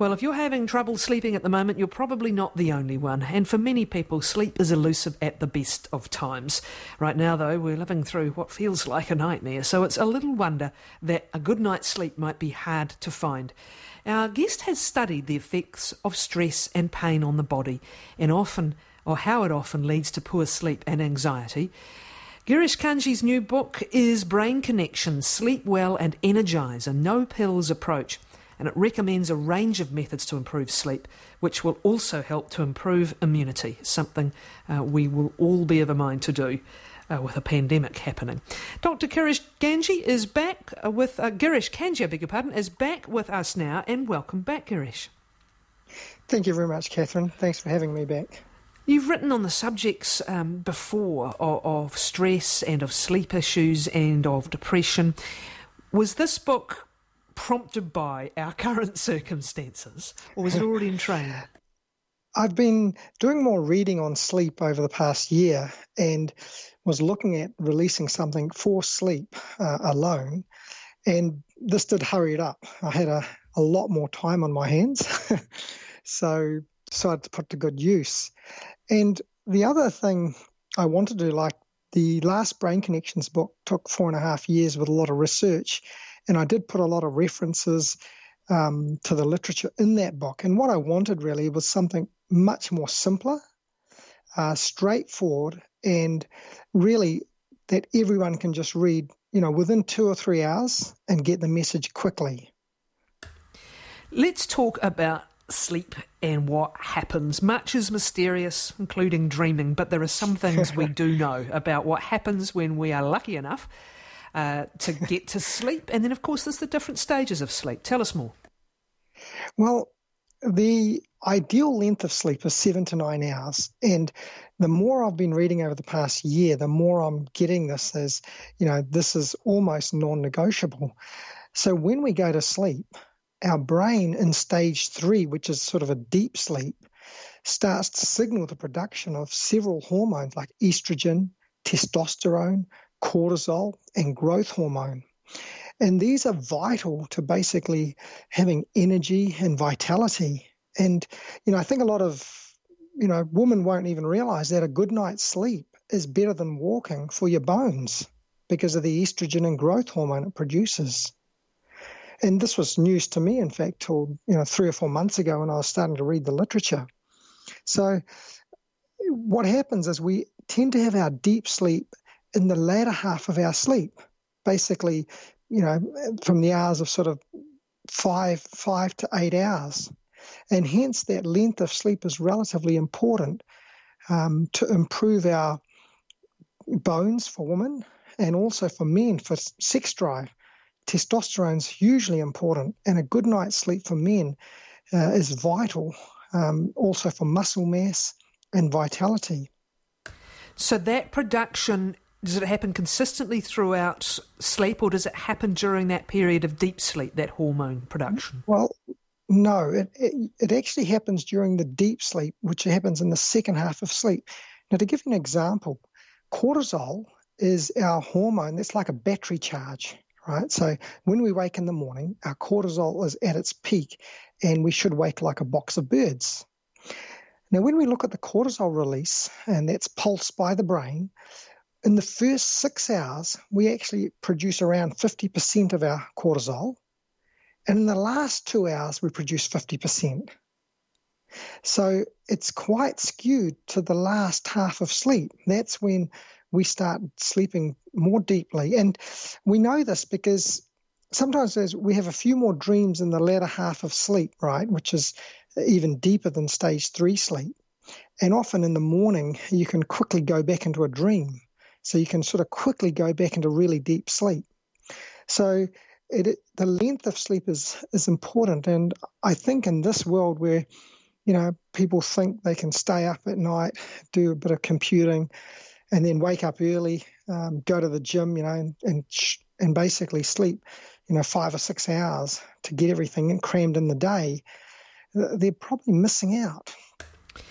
Well, if you're having trouble sleeping at the moment, you're probably not the only one. And for many people, sleep is elusive at the best of times. Right now, though, we're living through what feels like a nightmare, so it's a little wonder that a good night's sleep might be hard to find. Our guest has studied the effects of stress and pain on the body, and how it often leads to poor sleep and anxiety. Girish Kanji's new book is Brain Connection, Sleep Well and Energize, a no-pills approach. And it recommends a range of methods to improve sleep, which will also help to improve immunity, something we will all be of a mind to do with a pandemic happening. Dr. Girish Kanji is back with is back with us now, and welcome back, Girish. Thank you very much, Catherine. Thanks for having me back. You've written on the subjects before of stress and of sleep issues and of depression. Was this book prompted by our current circumstances, or was it already in train? I've been doing more reading on sleep over the past year and was looking at releasing something for sleep alone, and this did hurry it up. I had a lot more time on my hands, so decided to put to good use. And the other thing I wanted to do, like the last Brain Connections book took 4.5 years with a lot of research, and I did put a lot of references to the literature in that book. And what I wanted really was something much more simpler, straightforward, and really that everyone can just read, within 2 or 3 hours and get the message quickly. Let's talk about sleep and what happens. Much is mysterious, including dreaming, but there are some things we do know about what happens when we are lucky enough to get to sleep. And then, of course, there's the different stages of sleep. Tell us more. Well, the ideal length of sleep is 7 to 9 hours. And the more I've been reading over the past year, the more I'm getting this as, this is almost non-negotiable. So when we go to sleep, our brain in stage 3, which is sort of a deep sleep, starts to signal the production of several hormones like estrogen, testosterone, cortisol, and growth hormone. And these are vital to basically having energy and vitality. And, I think a lot of, women won't even realize that a good night's sleep is better than walking for your bones because of the estrogen and growth hormone it produces. And this was news to me, in fact, till 3 or 4 months ago when I was starting to read the literature. So what happens is we tend to have our deep sleep in the latter half of our sleep, basically, from the hours of sort of 5 to 8 hours. And hence that length of sleep is relatively important to improve our bones for women and also for men for sex drive. Testosterone is hugely important, and a good night's sleep for men is vital, also for muscle mass and vitality. So that production, does it happen consistently throughout sleep, or does it happen during that period of deep sleep, that hormone production? Well, no, it actually happens during the deep sleep, which happens in the second half of sleep. Now, to give you an example, cortisol is our hormone that's like a battery charge. Right, so when we wake in the morning, our cortisol is at its peak, and we should wake like a box of birds. Now, when we look at the cortisol release, and that's pulsed by the brain, in the first 6 hours, we actually produce around 50% of our cortisol, and in the last 2 hours, we produce 50%. So it's quite skewed to the last half of sleep. That's when we start sleeping more deeply. And we know this because sometimes we have a few more dreams in the latter half of sleep, right, which is even deeper than stage 3 sleep. And often in the morning, you can quickly go back into a dream. So you can sort of quickly go back into really deep sleep. So the length of sleep is important. And I think in this world where, people think they can stay up at night, do a bit of computing, and then wake up early, go to the gym, and basically sleep, 5 or 6 hours to get everything crammed in the day, they're probably missing out.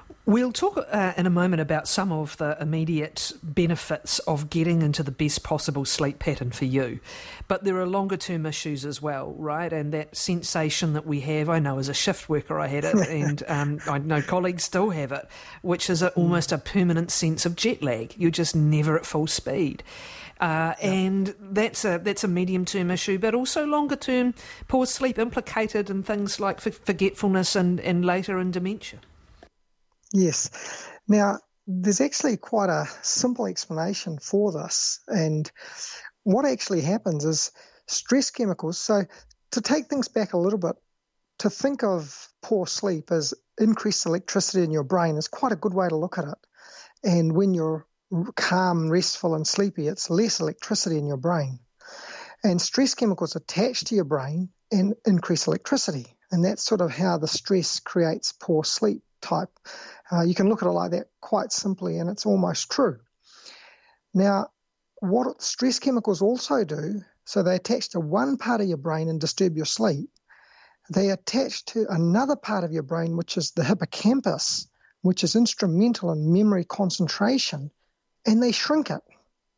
We'll talk in a moment about some of the immediate benefits of getting into the best possible sleep pattern for you. But there are longer term issues as well, right? And that sensation that we have, I know as a shift worker I had it, and I know colleagues still have it, which is almost a permanent sense of jet lag. You're just never at full speed. And that's a medium-term issue, but also longer-term poor sleep implicated in things like forgetfulness and later in dementia. Yes. Now, there's actually quite a simple explanation for this. And what actually happens is stress chemicals. So to take things back a little bit, to think of poor sleep as increased electricity in your brain is quite a good way to look at it. And when you're calm, restful and sleepy, it's less electricity in your brain. And stress chemicals attach to your brain and increase electricity. And that's sort of how the stress creates poor sleep type. You can look at it like that quite simply, and it's almost true. Now, what stress chemicals also do, so they attach to one part of your brain and disturb your sleep. They attach to another part of your brain, which is the hippocampus, which is instrumental in memory concentration, and they shrink it.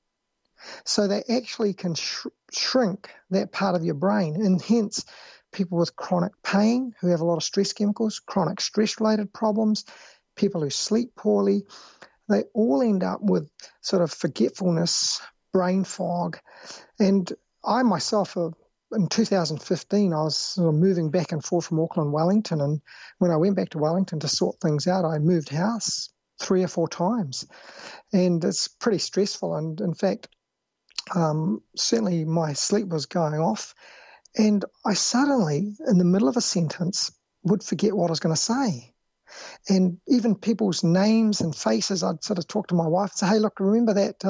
So they actually can shrink that part of your brain, and hence people with chronic pain who have a lot of stress chemicals, chronic stress-related problems, people who sleep poorly, they all end up with sort of forgetfulness, brain fog. And I myself, in 2015, I was sort of moving back and forth from Auckland, Wellington, and when I went back to Wellington to sort things out, I moved house 3 or 4 times. And it's pretty stressful, and in fact, certainly my sleep was going off. And I suddenly, in the middle of a sentence, would forget what I was going to say. And even people's names and faces, I'd sort of talk to my wife and say, hey, look, remember that?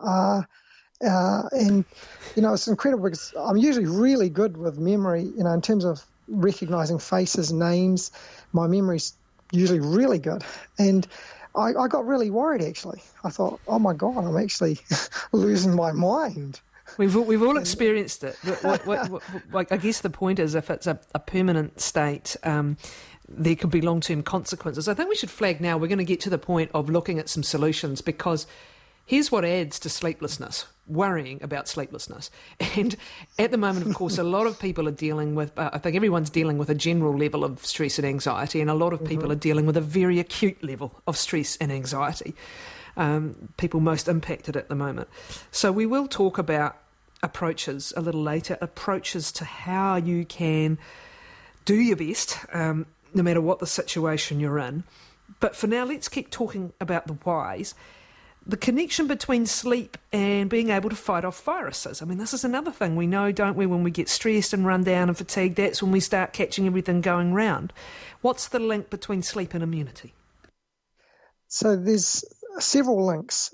And, it's incredible because I'm usually really good with memory, in terms of recognizing faces, names. My memory's usually really good. And I got really worried, actually. I thought, oh, my God, I'm actually losing my mind. We've all experienced it. I guess the point is, if it's a permanent state, there could be long-term consequences. I think we should flag now, we're going to get to the point of looking at some solutions, because here's what adds to sleeplessness, worrying about sleeplessness. And at the moment, of course, a lot of people are dealing with, I think everyone's dealing with a general level of stress and anxiety, and a lot of people are dealing with a very acute level of stress and anxiety. People most impacted at the moment. So we will talk about approaches a little later, approaches to how you can do your best, no matter what the situation you're in. But for now, let's keep talking about the whys. The connection between sleep and being able to fight off viruses. I mean, this is another thing we know, don't we? When we get stressed and run down and fatigued, that's when we start catching everything going round. What's the link between sleep and immunity? So there's several links.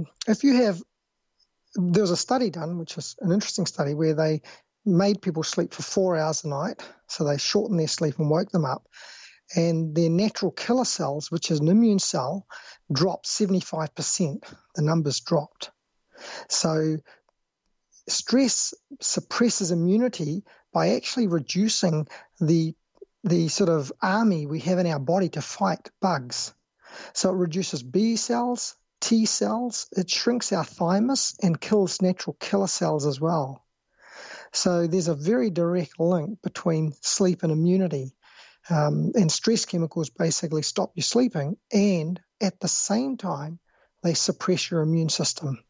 There was a study done, which is an interesting study, where they made people sleep for 4 hours a night. So they shortened their sleep and woke them up. And their natural killer cells, which is an immune cell, dropped 75%. The numbers dropped. So stress suppresses immunity by actually reducing the sort of army we have in our body to fight bugs. So it reduces B cells, T cells, it shrinks our thymus and kills natural killer cells as well. So there's a very direct link between sleep and immunity. And stress chemicals basically stop you sleeping, and at the same time, they suppress your immune system.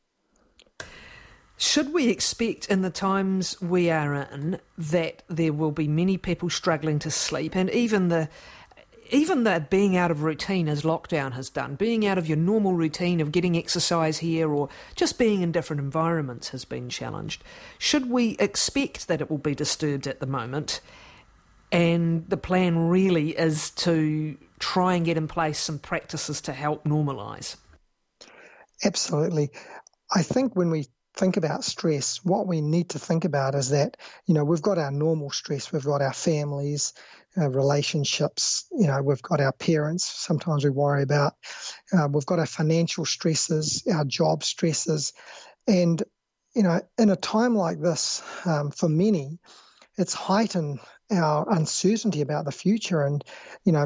Should we expect in the times we are in that there will be many people struggling to sleep, and even the being out of routine, as lockdown has done, being out of your normal routine of getting exercise here or just being in different environments has been challenged? Should we expect that it will be disturbed at the moment? And the plan really is to try and get in place some practices to help normalise. Absolutely. I think when we think about stress, what we need to think about is that, we've got our normal stress, we've got our families, relationships, we've got our parents, sometimes we worry about, we've got our financial stresses, our job stresses. And, in a time like this, for many, it's heightened our uncertainty about the future. And,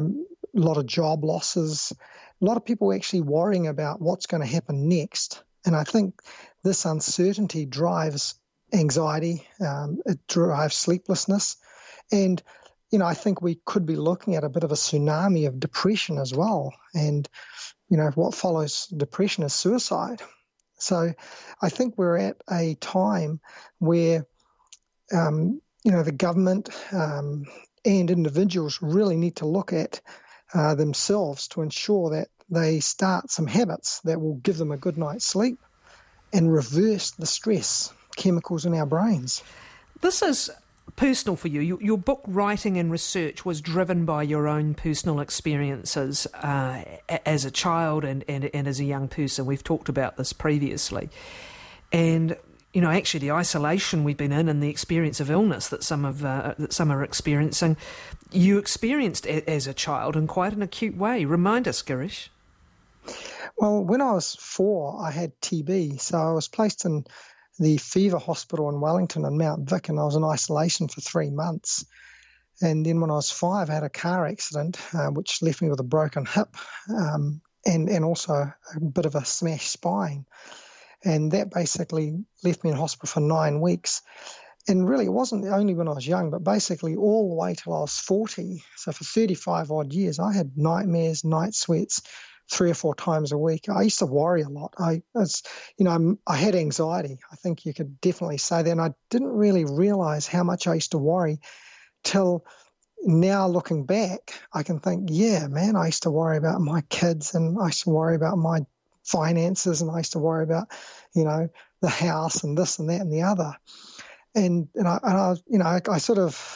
lot of job losses, a lot of people actually worrying about what's going to happen next. And I think this uncertainty drives anxiety, it drives sleeplessness. And, I think we could be looking at a bit of a tsunami of depression as well. And, what follows depression is suicide. So I think we're at a time where, the government and individuals really need to look at themselves to ensure that they start some habits that will give them a good night's sleep and reverse the stress chemicals in our brains. This is personal for you. Your book writing and research was driven by your own personal experiences as a child and as a young person. We've talked about this previously. And, actually the isolation we've been in and the experience of illness that some are experiencing, you experienced as a child in quite an acute way. Remind us, Girish. Well, when I was 4, I had TB, so I was placed in the Fever Hospital in Wellington and Mount Vic, and I was in isolation for 3 months. And then when I was 5, I had a car accident, which left me with a broken hip and also a bit of a smashed spine. And that basically left me in hospital for 9 weeks. And really, it wasn't only when I was young, but basically all the way till I was 40. So for 35 odd years, I had nightmares, night sweats, 3 or 4 times a week. I used to worry a lot. I had anxiety. I think you could definitely say that. And I didn't really realize how much I used to worry till now looking back. I can think, yeah, man, I used to worry about my kids and I used to worry about my finances and I used to worry about, the house and this and that and the other. And I sort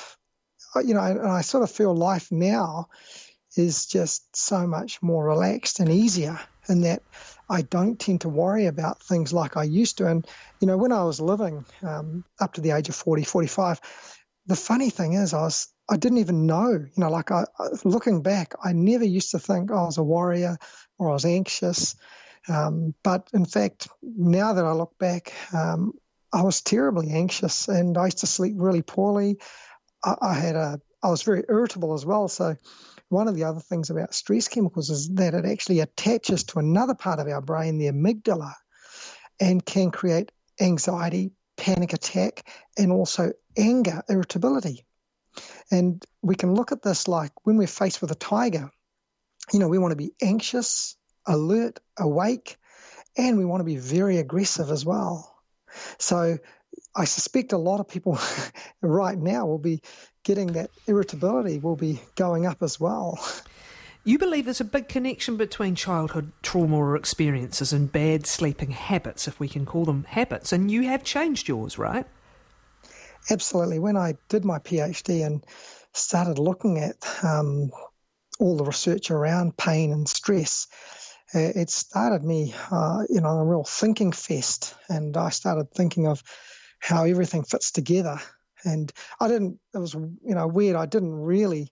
of feel life now is just so much more relaxed and easier in that I don't tend to worry about things like I used to. And, when I was living up to the age of 40, 45, the funny thing is I didn't even know, looking back, I never used to think I was a worrier or I was anxious. But in fact, now that I look back, I was terribly anxious and I used to sleep really poorly. I was very irritable as well. So one of the other things about stress chemicals is that it actually attaches to another part of our brain, the amygdala, and can create anxiety, panic attack, and also anger, irritability. And we can look at this like when we're faced with a tiger, we want to be anxious, alert, awake, and we want to be very aggressive as well. So I suspect a lot of people right now will be getting that irritability will be going up as well. You believe there's a big connection between childhood trauma or experiences and bad sleeping habits, if we can call them habits, and you have changed yours, right? Absolutely. When I did my PhD and started looking at all the research around pain and stress, it started me, a real thinking fest, and I started thinking of how everything fits together. And it was, weird. I didn't really,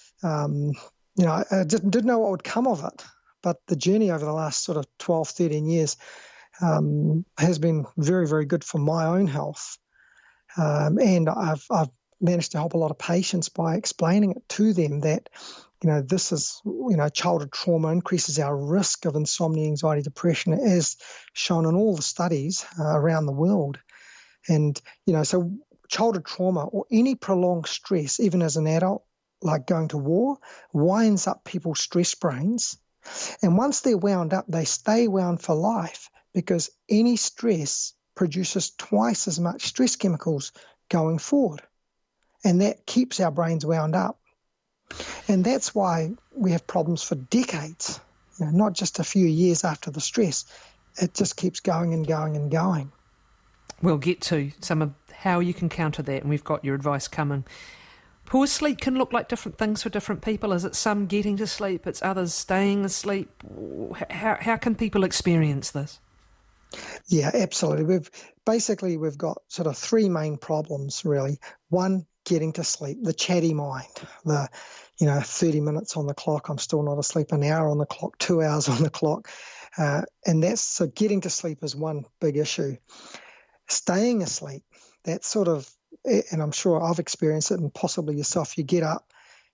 I didn't know what would come of it. But the journey over the last sort of 12, 13 years has been very, very good for my own health. And I've managed to help a lot of patients by explaining it to them that, this is, childhood trauma increases our risk of insomnia, anxiety, depression, as shown in all the studies around the world. And, so childhood trauma or any prolonged stress, even as an adult, like going to war, winds up people's stress brains. And once they're wound up, they stay wound for life because any stress produces twice as much stress chemicals going forward. And that keeps our brains wound up. And that's why we have problems for decades, not just a few years after the stress. It just keeps going and going and going. We'll get to some of how you can counter that, and we've got your advice coming. Poor sleep can look like different things for different people. Is it some getting to sleep, it's others staying asleep? How can people experience this? Yeah, absolutely. We've got sort of 3 main problems, really. One, getting to sleep, the chatty mind, 30 minutes on the clock, I'm still not asleep, an hour on the clock, 2 hours on the clock. So getting to sleep is one big issue. Staying asleep, that's sort of, and I'm sure I've experienced it and possibly yourself, you get up,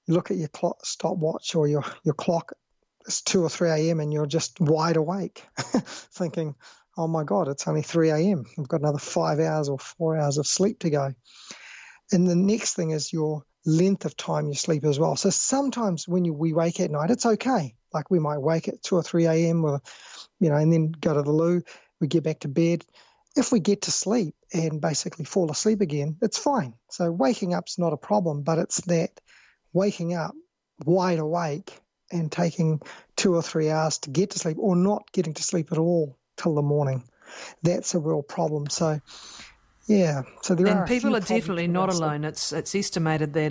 you look at your stopwatch or your clock, it's 2 or 3 a.m. and you're just wide awake thinking, oh my God, it's only 3 a.m. I've got another 5 hours or 4 hours of sleep to go. And the next thing is your length of time you sleep as well. So sometimes when we wake at night, it's okay. Like we might wake at 2 or 3 a.m. or, and then go to the loo, we get back to bed. If we get to sleep and basically fall asleep again, it's fine. So waking up's not a problem, but it's that waking up wide awake and taking 2 or 3 hours to get to sleep or not getting to sleep at all till the morning. That's a real problem. So yeah, so there are. And people are definitely not alone. It's estimated that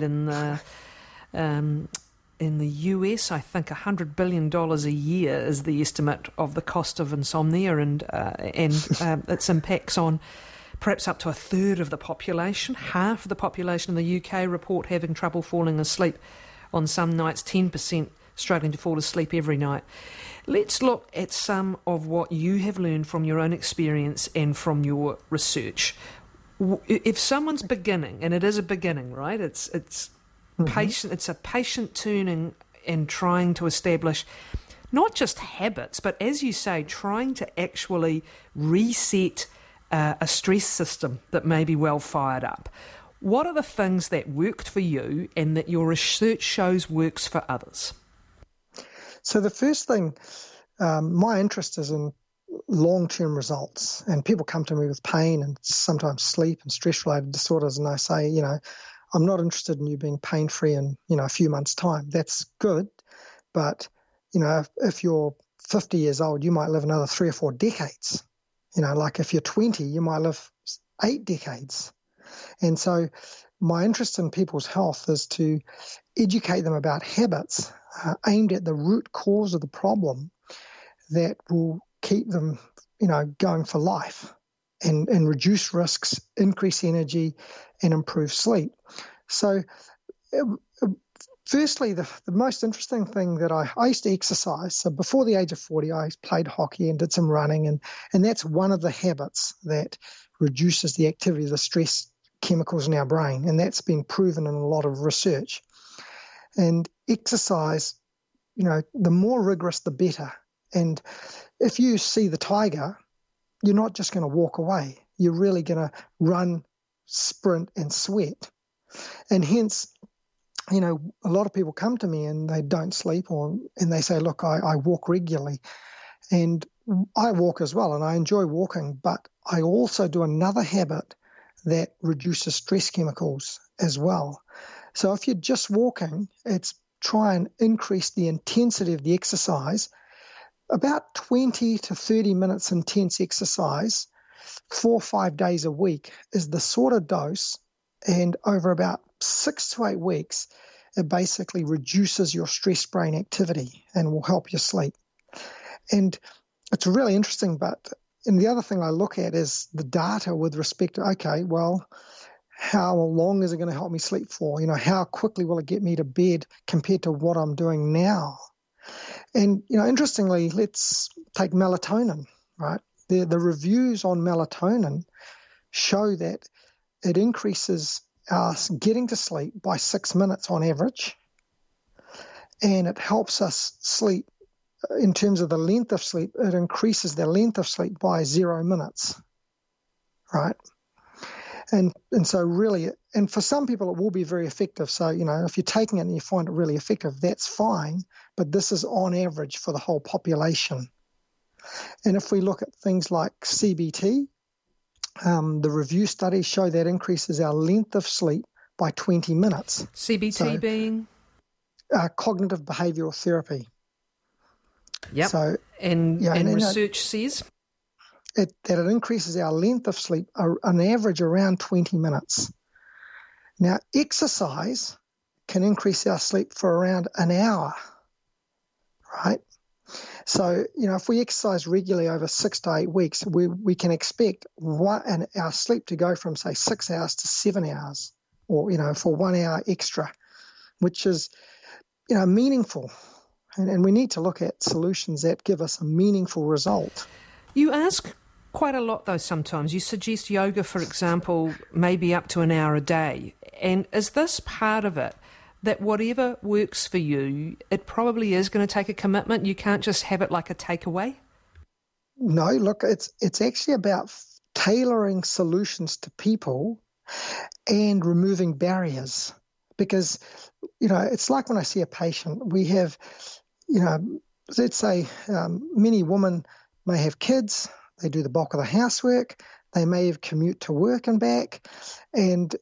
in the US, I think $100 billion a year is the estimate of the cost of insomnia and its impacts on perhaps up to a third of the population. Half of the population in the UK report having trouble falling asleep on some nights. 10% struggling to fall asleep every night. Let's look at some of what you have learned from your own experience and from your research. If someone's beginning, and it is a beginning, right? It's patient. It's a patient tuning and trying to establish not just habits, but as you say, trying to actually reset a stress system that may be well fired up. What are the things that worked for you and that your research shows works for others? So the first thing, my interest is in long-term results, and people come to me with pain and sometimes sleep and stress-related disorders, and I say, I'm not interested in you being pain-free in, a few months' time. That's good, but, if you're 50 years old, you might live another 3 or 4 decades. Like if you're 20, you might live 8 decades. And so my interest in people's health is to educate them about habits aimed at the root cause of the problem that will keep them, going for life and reduce risks, increase energy, and improve sleep. So firstly, the most interesting thing that I used to exercise. So before the age of 40, I played hockey and did some running, and that's one of the habits that reduces the activity of the stress chemicals in our brain, and that's been proven in a lot of research. And exercise, the more rigorous, the better. And if you see the tiger, you're not just going to walk away. You're really going to run, sprint, and sweat. And hence, a lot of people come to me and they don't sleep, and they say, look, I walk regularly. And I walk as well, and I enjoy walking, but I also do another habit that reduces stress chemicals as well. So if you're just walking, it's try and increase the intensity of the exercise. About 20 to 30 minutes intense exercise, 4 or 5 days a week is the sort of dose, and over about 6 to 8 weeks, it basically reduces your stress brain activity and will help you sleep. And it's really interesting, and the other thing I look at is the data with respect to, okay, well, how long is it going to help me sleep for? How quickly will it get me to bed compared to what I'm doing now? And, interestingly, let's take melatonin, right? The reviews on melatonin show that it increases our getting to sleep by 6 minutes on average, and it helps us sleep in terms of the length of sleep. It increases the length of sleep by 0 minutes, right? And so really, and for some people it will be very effective. So, if you're taking it and you find it really effective, that's fine. But this is on average for the whole population. And if we look at things like CBT, the review studies show that increases our length of sleep by 20 minutes. CBT being? Cognitive behavioral therapy. Yep. So, and research says? That it increases our length of sleep on average around 20 minutes. Now, exercise can increase our sleep for around an hour, right? So, if we exercise regularly over 6 to 8 weeks, we can expect our sleep to go from, say, 6 hours to 7 hours, or, for 1 hour extra, which is, meaningful. And we need to look at solutions that give us a meaningful result. You ask quite a lot, though, sometimes. You suggest yoga, for example, maybe up to an hour a day. And is this part of it, that whatever works for you, it probably is going to take a commitment. You can't just have it like a takeaway? No, look, it's actually about tailoring solutions to people and removing barriers. Because, it's like when I see a patient, we have, let's say many women may have kids, they do the bulk of the housework, they may have commute to work and back. And,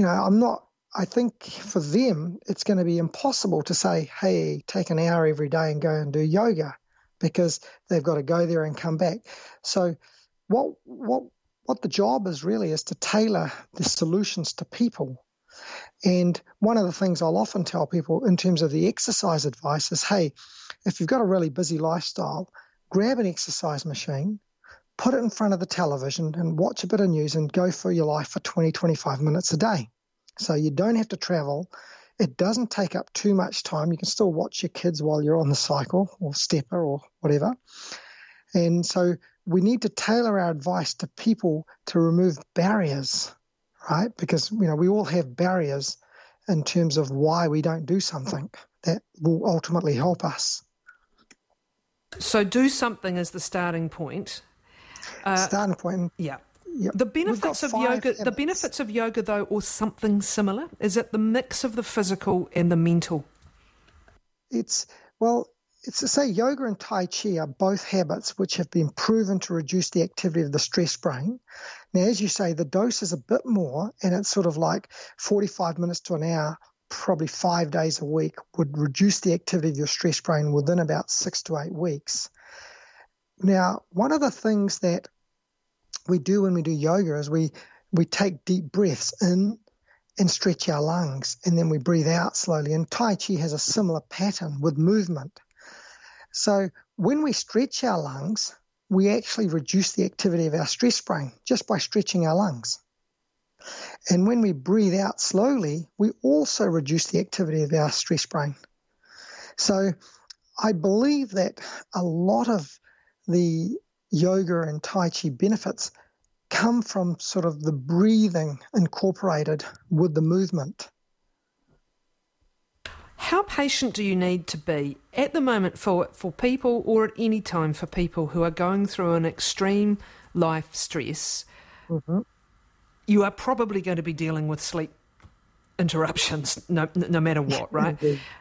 I think for them, it's going to be impossible to say, hey, take an hour every day and go and do yoga, because they've got to go there and come back. So what the job is really is to tailor the solutions to people. And one of the things I'll often tell people in terms of the exercise advice is, hey, if you've got a really busy lifestyle, grab an exercise machine, put it in front of the television and watch a bit of news and go for your life for 20, 25 minutes a day. So you don't have to travel. It doesn't take up too much time. You can still watch your kids while you're on the cycle or stepper or whatever. And so we need to tailor our advice to people to remove barriers, right? Because, we all have barriers in terms of why we don't do something that will ultimately help us. So do something as the starting point. Starting point. Yeah. Yep. The benefits of yoga, though, or something similar, is it the mix of the physical and the mental? It's to say yoga and Tai Chi are both habits which have been proven to reduce the activity of the stress brain. Now, as you say, the dose is a bit more, and it's sort of like 45 minutes to an hour, probably 5 days a week, would reduce the activity of your stress brain within about 6 to 8 weeks. Now, one of the things that we do when we do yoga is we take deep breaths in and stretch our lungs, and then we breathe out slowly. And Tai Chi has a similar pattern with movement. So when we stretch our lungs, we actually reduce the activity of our stress brain just by stretching our lungs. And when we breathe out slowly, we also reduce the activity of our stress brain. So I believe that a lot of the yoga and Tai Chi benefits come from sort of the breathing incorporated with the movement. How patient do you need to be at the moment for people, or at any time for people who are going through an extreme life stress? Mm-hmm. You are probably going to be dealing with sleep interruptions no matter what, right?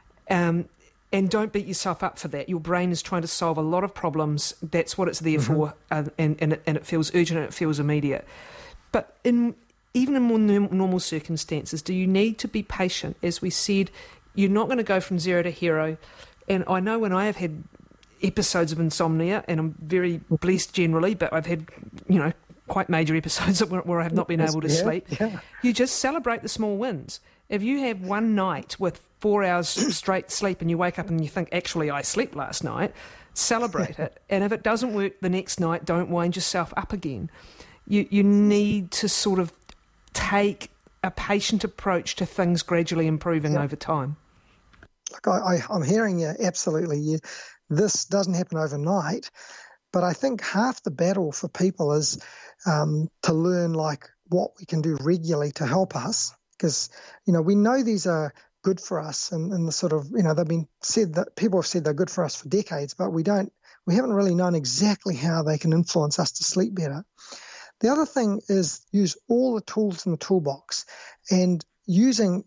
And don't beat yourself up for that. Your brain is trying to solve a lot of problems. That's what it's there for, and it feels urgent and it feels immediate. But even in more normal circumstances, do you need to be patient? As we said, you're not going to go from zero to hero. And I know when I have had episodes of insomnia, and I'm very blessed generally, but I've had, quite major episodes where I have not been able to sleep. Yeah. You just celebrate the small wins. If you have one night with 4 hours straight sleep and you wake up and you think, actually, I slept last night, celebrate it. And if it doesn't work the next night, don't wind yourself up again. You need to sort of take a patient approach to things gradually improving over time. Look, I'm hearing you, absolutely. This doesn't happen overnight, but I think half the battle for people is to learn what we can do regularly to help us. Because, we know these are good for us, and the sort of, they've been said that people have said they're good for us for decades, but we haven't really known exactly how they can influence us to sleep better. The other thing is use all the tools in the toolbox, and using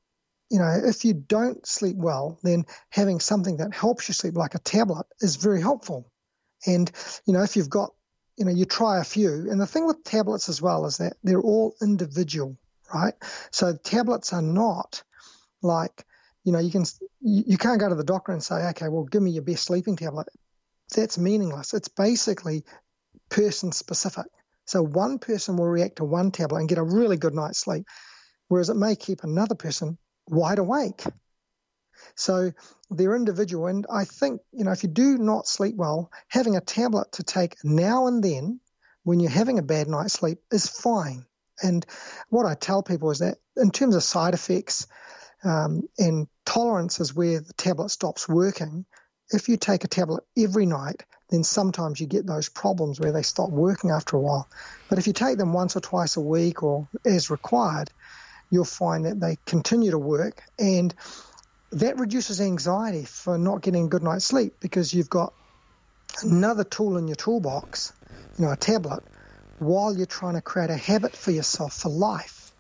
if you don't sleep well, then having something that helps you sleep, like a tablet, is very helpful. And, if you've got, you try a few. And the thing with tablets as well is that they're all individual, right? So tablets are not like, you can't go to the doctor and say, okay, well, give me your best sleeping tablet. That's meaningless. It's basically person specific. So one person will react to one tablet and get a really good night's sleep, whereas it may keep another person wide awake. So they're individual. And I think, if you do not sleep well, having a tablet to take now and then when you're having a bad night's sleep is fine. And what I tell people is that in terms of side effects and tolerance is where the tablet stops working. If you take a tablet every night, then sometimes you get those problems where they stop working after a while. But if you take them once or twice a week or as required, you'll find that they continue to work, and that reduces anxiety for not getting a good night's sleep, because you've got another tool in your toolbox, a tablet, while you're trying to create a habit for yourself for life.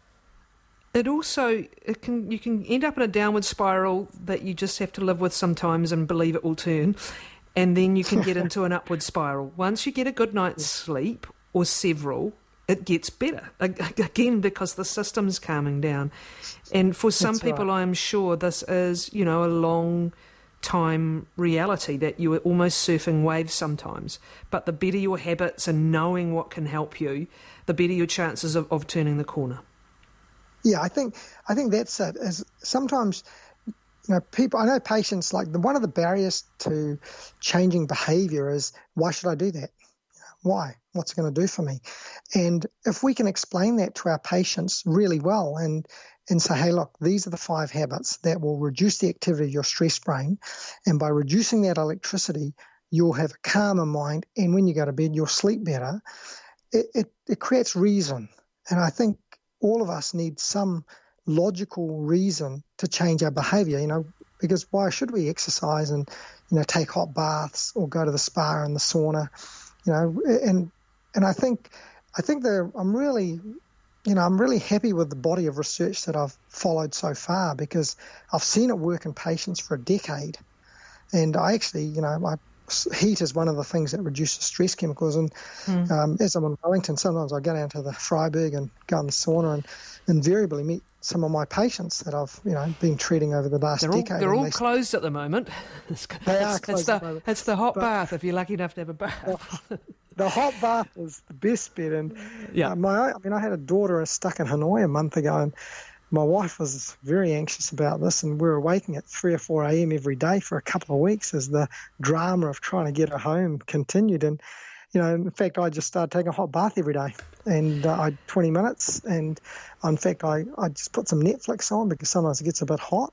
You can end up in a downward spiral that you just have to live with sometimes and believe it will turn, and then you can get into an upward spiral. Once you get a good night's sleep, or several, it gets better, again, because the system's calming down. And for some people, right, I'm sure this is, a long time reality, that you are almost surfing waves sometimes. But the better your habits and knowing what can help you, the better your chances of turning the corner. Yeah, I think that's it. Is sometimes, people, I know patients, like one of the barriers to changing behaviour is, why should I do that? Why? What's it going to do for me? And if we can explain that to our patients really well and say, hey, look, these are the 5 habits that will reduce the activity of your stress brain, and by reducing that electricity, you'll have a calmer mind, and when you go to bed, you'll sleep better. It creates reason. And I think all of us need some logical reason to change our behaviour, because why should we exercise and, take hot baths or go to the spa and the sauna? And I think I'm really happy with the body of research that I've followed so far, because I've seen it work in patients for a decade. And I actually, heat is one of the things that reduces stress chemicals. And as I'm in Wellington, sometimes I go down to the Freiburg and go in the sauna and invariably meet some of my patients that I've, been treating over the last decade. They're all closed at the moment. They are closed at the moment. It's the hot bath, if you're lucky enough to have a bath. The hot bath is the best bit. And yeah. I had a daughter stuck in Hanoi a month ago, and my wife was very anxious about this, and we were waking at 3 or 4 a.m. every day for a couple of weeks as the drama of trying to get her home continued. And, in fact, I just started taking a hot bath every day, and I had 20 minutes. And, in fact, I just put some Netflix on, because sometimes it gets a bit hot.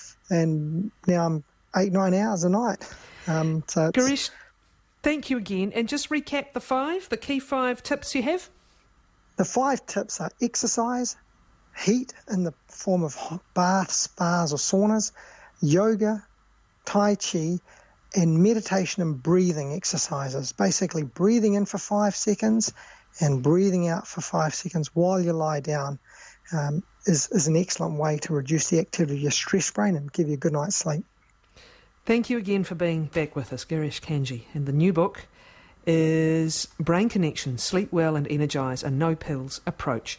And now I'm 8-9 hours a night. Girish, thank you again. And just recap the key 5 tips you have. The 5 tips are exercise, heat in the form of hot baths, spas or saunas, yoga, tai chi, and meditation and breathing exercises. Basically breathing in for 5 seconds and breathing out for 5 seconds while you lie down is an excellent way to reduce the activity of your stress brain and give you a good night's sleep. Thank you again for being back with us, Girish Kanji. And the new book is Brain Connection, Sleep Well and Energise, a No Pills Approach